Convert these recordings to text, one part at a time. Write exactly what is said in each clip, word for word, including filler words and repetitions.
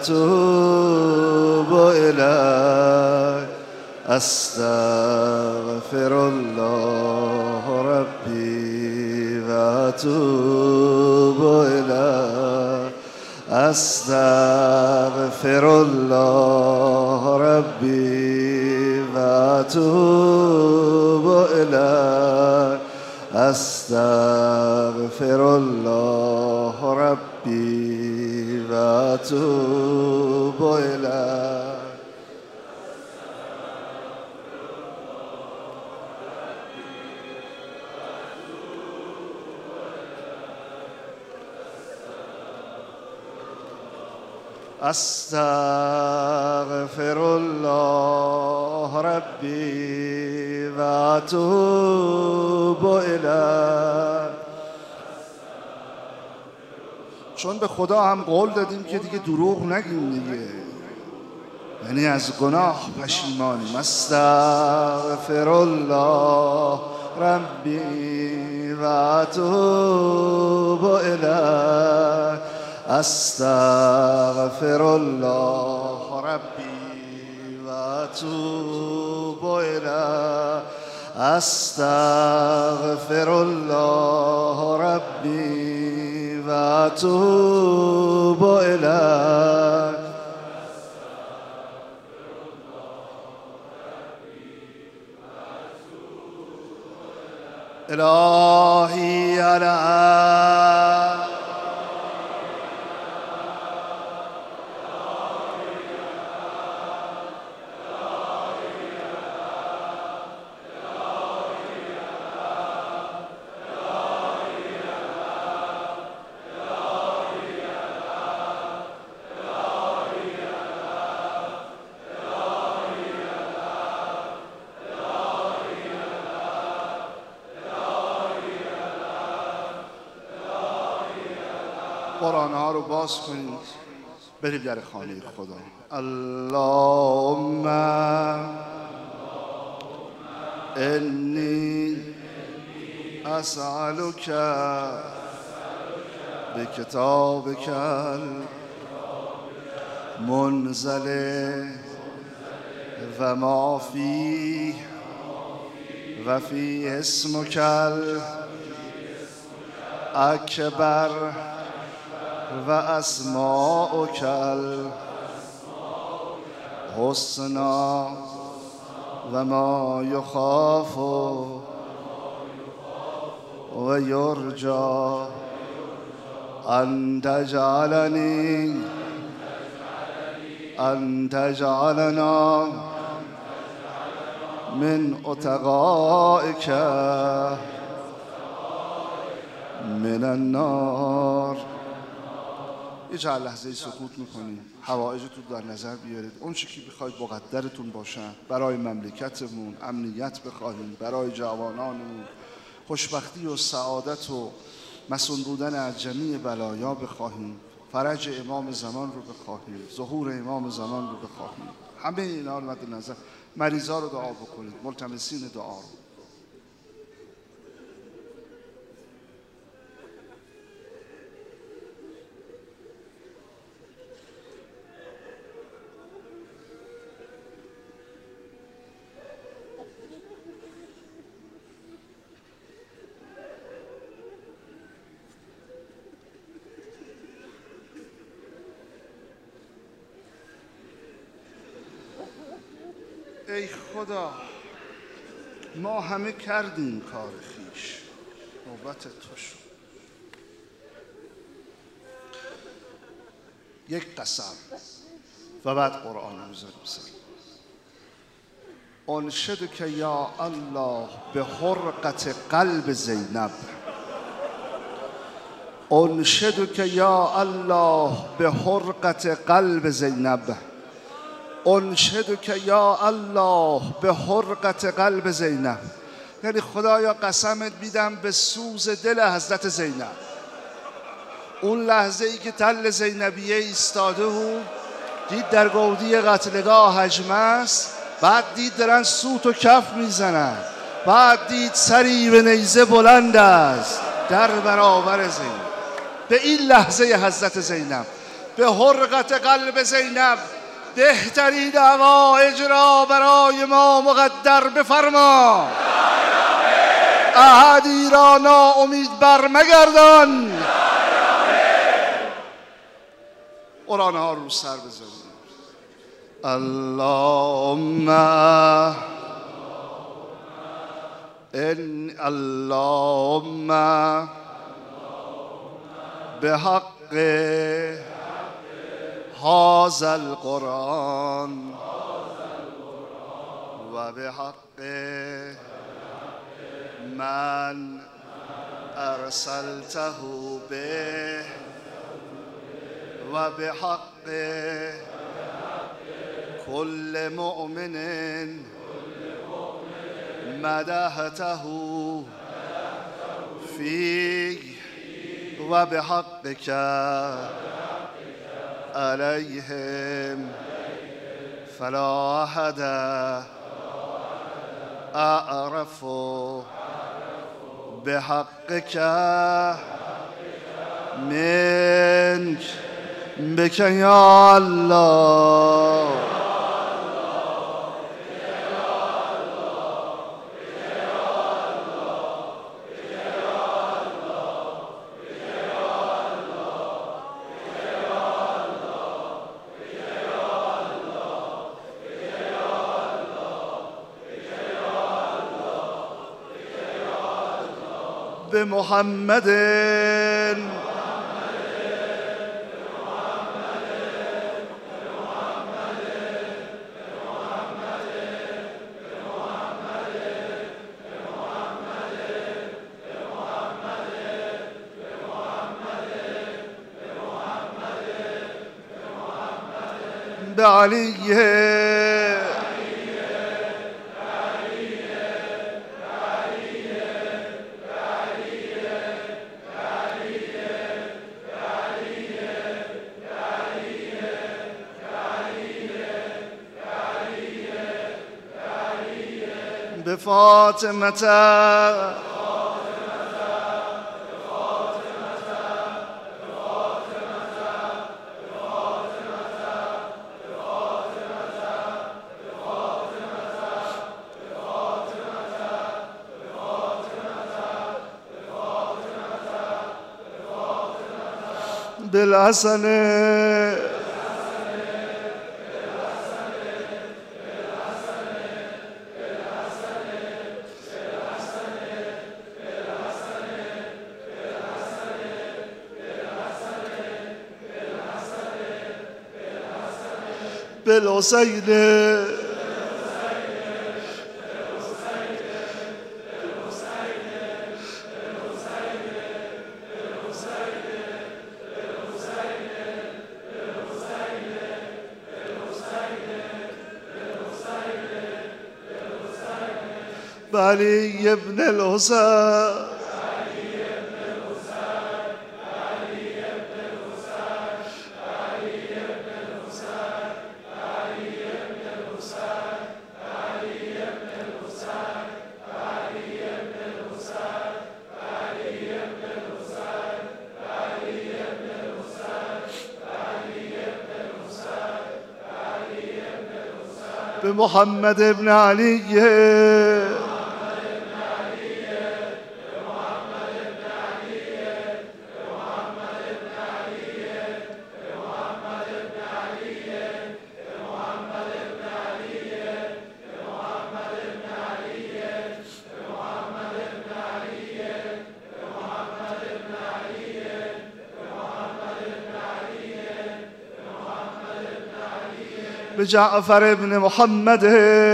اتوب الیک استغفر الله ربی و اتوب الیک استغفر الله ربی و اتوب الیک استغفر الله ربی و اتوب الیک. استغفر الله ربی و اتوب الیه. چون به خدا هم قول دادیم که دیگه دروغ نگیم دیگه، یعنی از گناه پشیمانیم. استغفر الله ربی و اتوب الیه استغفر الله ربی و اتوب الیه استغفر الله ربی و اتوب الیه. الهی علی قرآن ها رو باز کنید، بریم در خانه خدا. اللهم انی اسألک بکتابک المنزل و ما فیه و فی اسمک الاکبر و اسماؤک الحسنا و ما یخاف و یرجا ان تجعلنی ان تجعلنا من اتقائک من النار. یه چند لحظه سکوت میکنیم، حوائجتون در نظر بیارید، اون چی که بخواید مقدرتون باشن. برای مملکتمون امنیت بخواهیم، برای جوانانمون خوشبختی و سعادت و مسون بودن از جمیع بلایا بخواهیم، فرج امام زمان رو بخواهیم، ظهور امام زمان رو بخواهیم. همه اینا رو مد نظر، مریضا رو دعا بکنید، ملتمسین دعا رو. ای خدا، ما همه کردیم کار خویش، نوبت تو شد. یک قسم و بعد قرآن رو بذاریم سر. انشدک یا الله به حرقت قلب زینب، انشدک یا الله به حرقت قلب زینب، انشدک یا الله به حرقت قلب زینب. یعنی خدایا قسمت میدم به سوز دل حضرت زینب. اون لحظه ای که تل زینبیه ایستاده و دید در گودی قتلگاه حجمه است، بعد دید دارن سوت و کف میزنن، بعد دید سری به نیزه بلند است در برابر زینب. به این لحظه حضرت زینب به حرقت قلب زینب بهترین هوایج را برای ما مقدر بفرما. احدی را ناامید بر مگردان. قرآن ها رو سر بزنید. اللهم ان اللهم بحق هذا القرآن و بحق من ارسلته به و بحق كل مؤمن مدحته فيه و بحقك عليهم فلا أحد أعرف بحقك منك بك يا الله. بمحمد بعلي بفاطمة بالحسن بالحسين بعلي بن الحسين بمحمد بن علي بجعفر بن محمد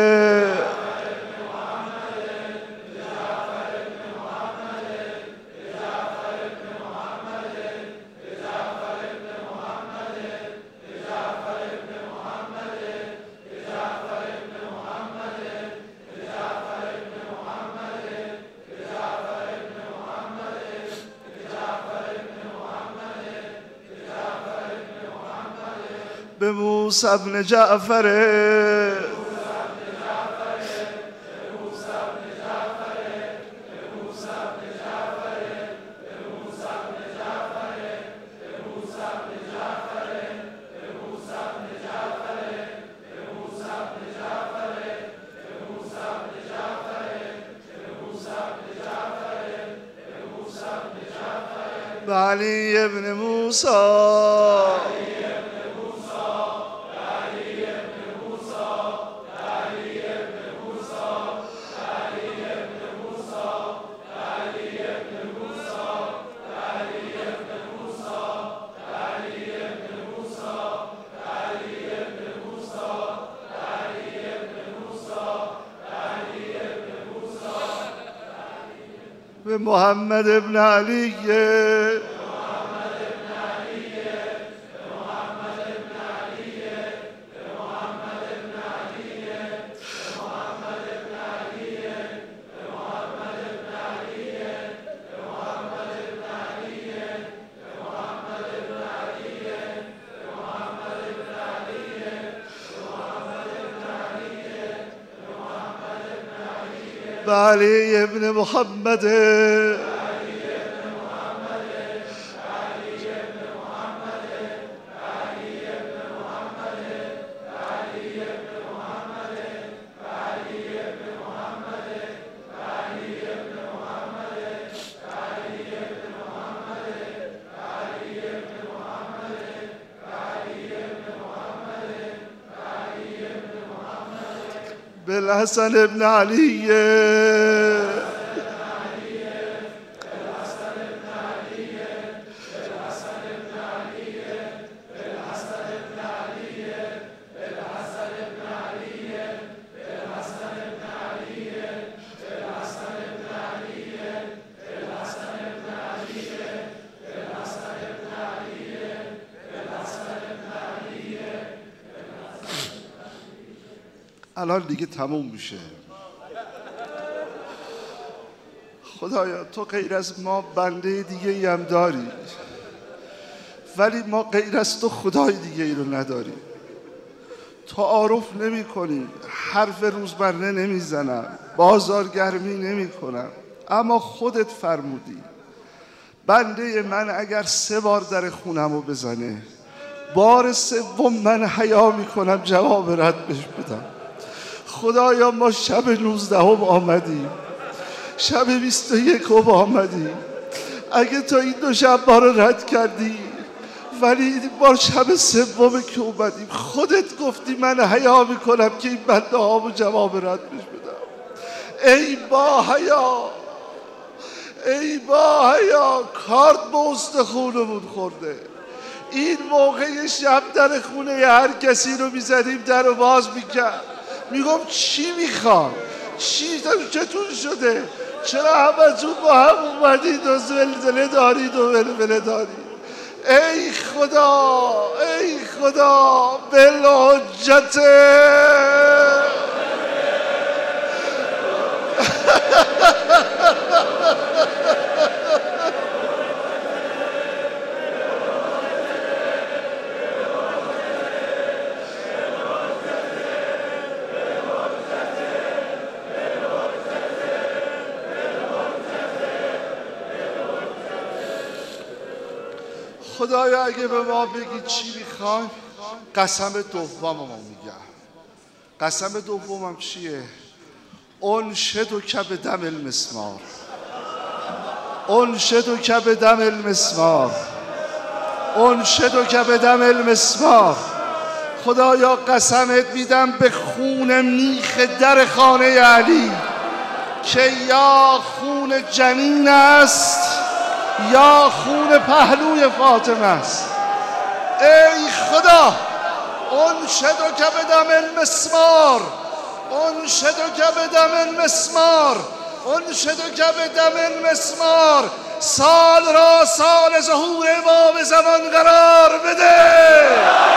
بموسى بن جعفر علی ابن موسی به محمد ابن علی به علی ابن محمد بالحسن ابن علی الان دیگه تموم میشه. خدایا تو غیر از ما بنده دیگه ای هم داری، ولی ما غیر از تو خدای دیگه ای رو نداریم. تعارف نمی کنیم، حرف روزمره نمی زنم، بازارگرمی نمی کنم، اما خودت فرمودی بنده من اگر سه بار در خونم رو بزنه، بار سوم من حیا می کنم جواب رد بهش بدم. خدایا ما شب نوزدهم آمدیم، شب بیست و یکم آمدیم. اگه تو این دو شب ما رو رد کردی، ولی این بار شب سوم که اومدیم خودت گفتی من حیا میکنم که این بنده هامو جواب رد بهش بدم. ای با حیا، ای با حیا، کارت به استخونمون خورده. این موقع شب در خونه هر کسی رو میزدیم در رو باز میکرد، میگم چی میخوام، چی چطور شده، چرا همتون با هم اومدید و زلزله دارید و ولوله دارید. ای خدا، ای خدا، بالحجت خدایا اگه به ما بگی چی میخوای، قسم دومم میگم. قسم دومم چیه؟ انشدو که به دم المسمار، انشدو که به دم المسمار، انشدو که به دم المسمار. خدایا قسمت میدم به خون میخ در خانه علی که یا خون جنین است یا خون پهلوی فاطمه است. ای خدا، انشدو که به دم المسمار، انشدو که به دم المسمار، انشدو که به دم المسمار. سال را سال ظهور امام زمان قرار بده،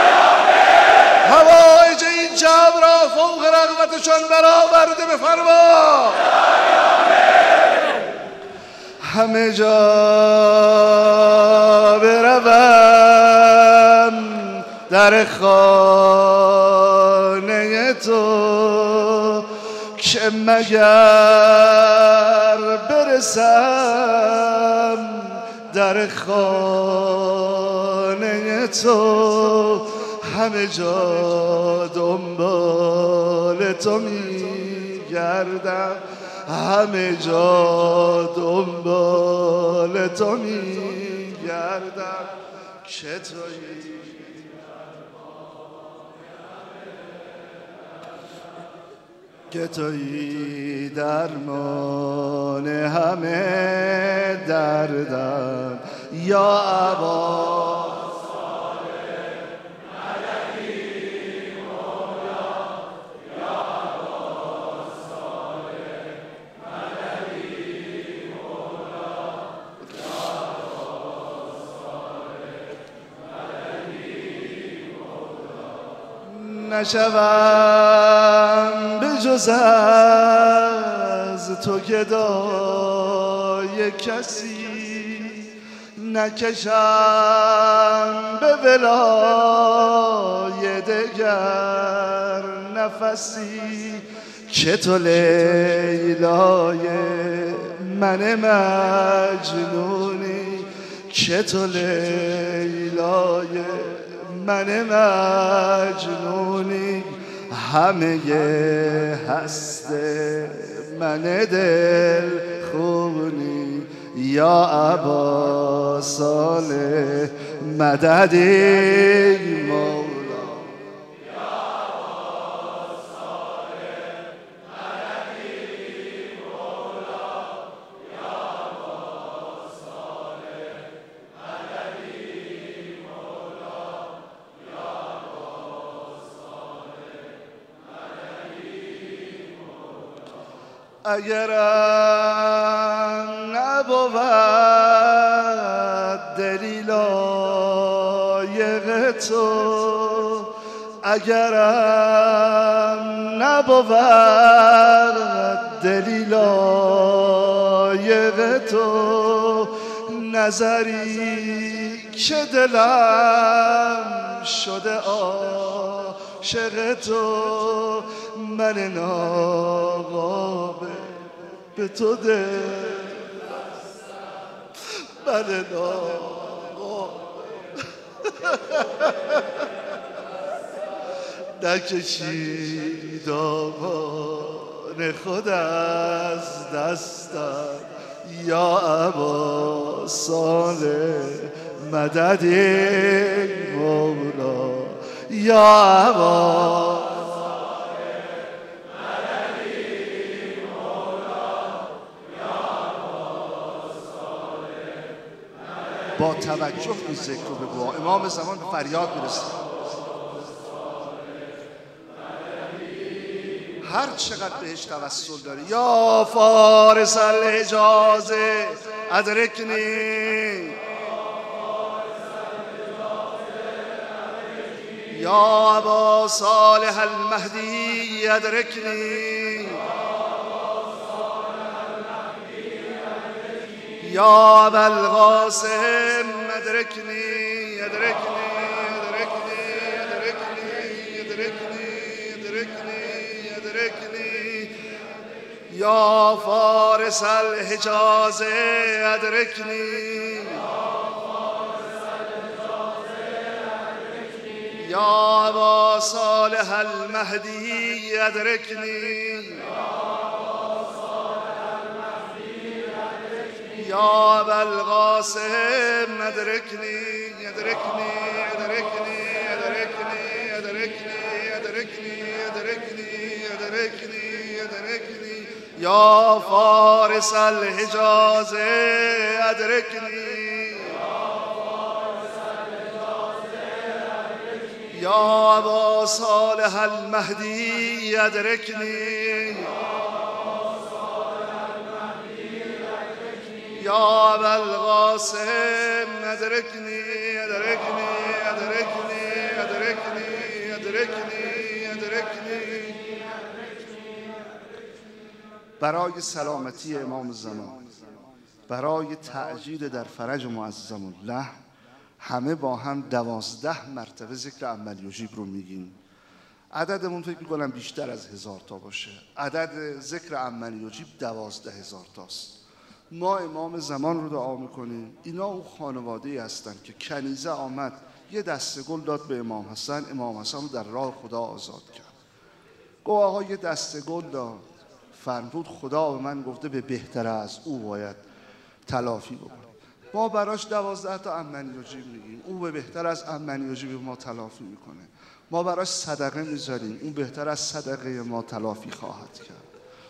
هوایج این جمع را فوق رغبتشان برآورده بفرما. همه جا بروم در خانه تو که مگر برسم در خانه تو. همه جا دنبال تو میگردم، همه جا دنبال تو میگردم. که تویی که تویی درمان همه دردم یا ابا نشوم به جز از تو گدای کسی نکشم به ولای دگر نفسی که تو لیلای من مجنونی که تو لیلای من مجنونی همه هست من دل خونی یا ابا صالح مددی مولا اگرم نبود دلی لایق تو اگرم نبود دلی لایق تو نظری که دلم شده عاشق تو من ناقابل به تو دل من ناقابل نکشید آوان خود از دستم یا ابا صالح مددی مولا یا ابا با توجه این ذکر رو بگو. امام زمان به فریاد میرسه هر چقدر بهش توسل داری یا فارس الحجاز ادرکنی یا ابا صالح المهدی ادرکنی یا ابا القاسم ادرکنی ادرکنی ادرکنی ادرکنی ادرکنی ادرکنی یا فارس الحجاز ادرکنی یا ابا صالح المهدی ادرکنی یا ابا القاسم ادرکنی ادرکنی ادرکنی ادرکنی ادرکنی ادرکنی ادرکنی ادرکنی ادرکنی یا فارس الحجاز ادرکنی یا ابا صالح المهدی ادرکنی یا ابا القاسم ادرکنی ادرکنی ادرکنی ادرکنی ادرکنی ادرکنی برای سلامتی امام زمان برای تعجیل در فرج معظم الله همه با هم دوازده مرتبه ذکر عمل یجیب رو میگیم. عددمون فکر میکنم بیشتر از هزار تا باشه. عدد ذکر عمل یجیب دوازده هزار تاست. ما امام زمان رو دعا میکنیم. اینا اون خانواده هستن که کنیزه آمد یه دسته گل داد به امام حسن، امام حسن رو در راه خدا آزاد کرد. گفت آقا یه دسته گل داد، فرمود خدا به من گفته به بهتر از او باید تلافی بکنم. ما براش دوازده تا امنی و جیب میگیم، اون به بهتر از امنی و جیب ما تلافی میکنه. ما براش صدقه میذاریم، اون بهتر از صدقه ما تلافی خواهد کرد.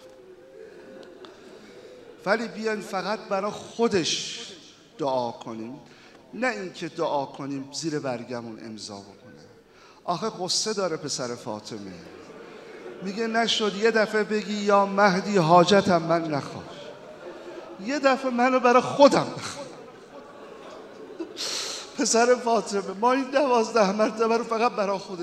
ولی بیاین فقط برای خودش دعا کنیم، نه اینکه دعا کنیم زیر برگمون امضا بکنه. آخه قصه داره پسر فاطمه، میگه نشد یه دفعه بگی یا مهدی حاجتم من نخواه، یه دفعه منو برای خودم بخواه. پسر فاطمه ما این دوازده مرتبه رو فقط برای خودت،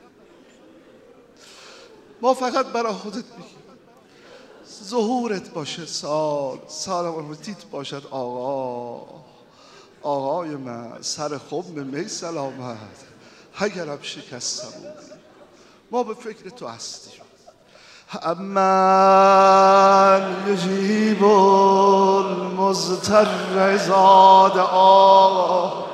ما فقط برای خودت میگیم. ظهورت باشه سال سلامتیت باشد آقا، آقای من سر خم می سلامت، اگرم شکستم ما به فکر تو هستیم. امن یجیب المضطر اذا دعا،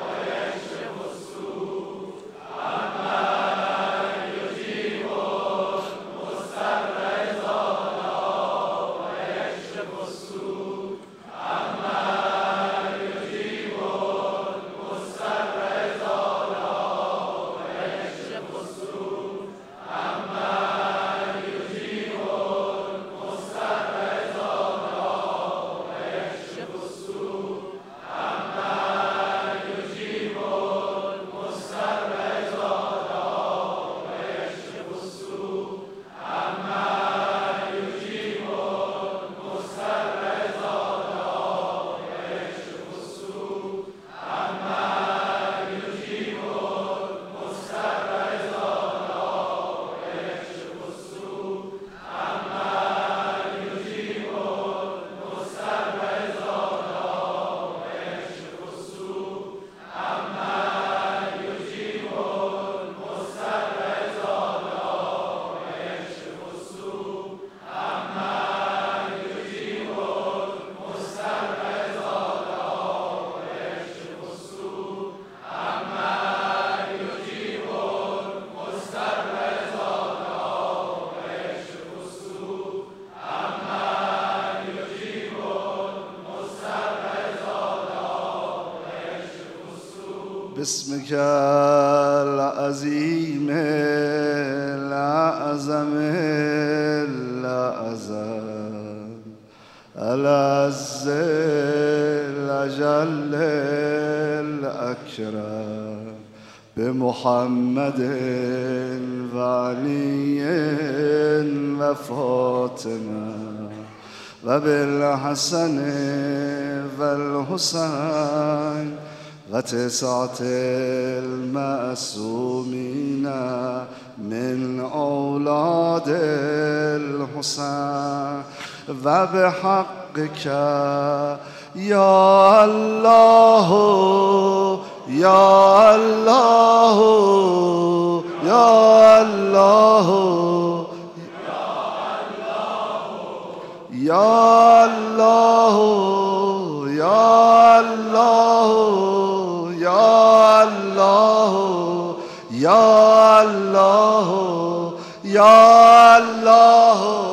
بسمك العظيم الأعظم الأعظم العز الأجل الأكرم بمحمد وعلي وفاطمة وبالحسن والحسين وتسعة المعصومين من أولاد الحسين وبحقك يا الله يا الله يا الله يا الله يا الله يا الله يا الله يا الله